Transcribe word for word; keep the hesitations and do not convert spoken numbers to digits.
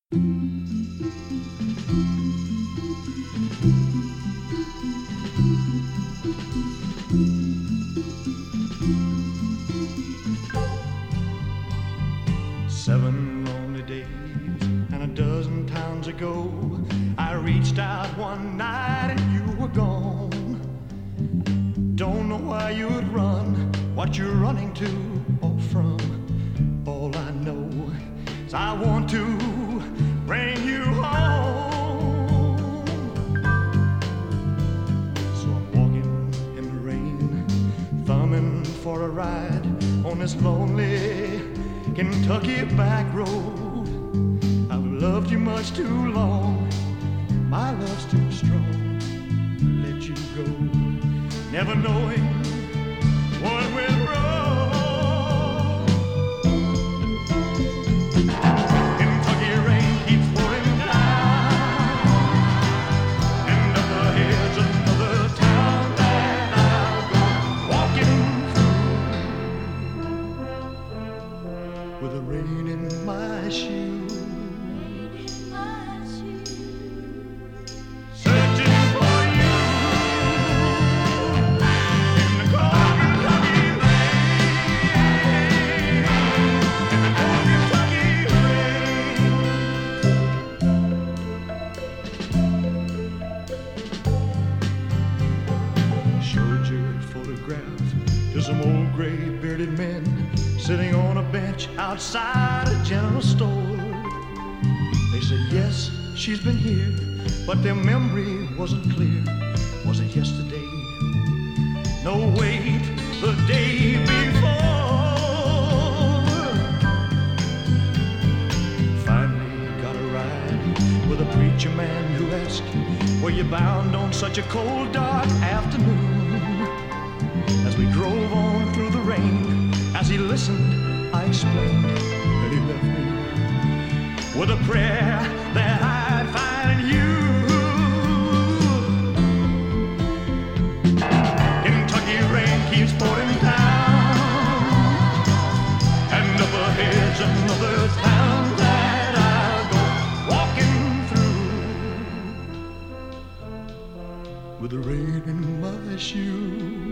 Seven lonely days and a dozen towns ago, I reached out one night and you were gone. Don't know why you would run, what you're running to or from. All I know is I want to bring you home. So I'm walking in the rain, thumbing for a ride on this lonely Kentucky back road. I've loved you much too long, my love's too strong to let you go, never knowing what went wrong. Kentucky rain keeps pouring down, and up ahead's another town that I'll go walking with the rain in my shoes, searching for you in the cold Kentucky rain, in the cold Kentucky rain. Showed your photograph to some old gray-bearded men sitting on a bench outside a general store. They said, yes, she's been here, but their memory wasn't clear. Was it yesterday? No, wait, the day before. Finally got a ride with a preacher man who asked, were you bound on such a cold, dark afternoon? As we drove on through the rain, as he listened, I explained that he left me with a prayer that I'd find you. Kentucky rain keeps pouring down, and up ahead's another town that I'll go walking through with the rain in my shoes.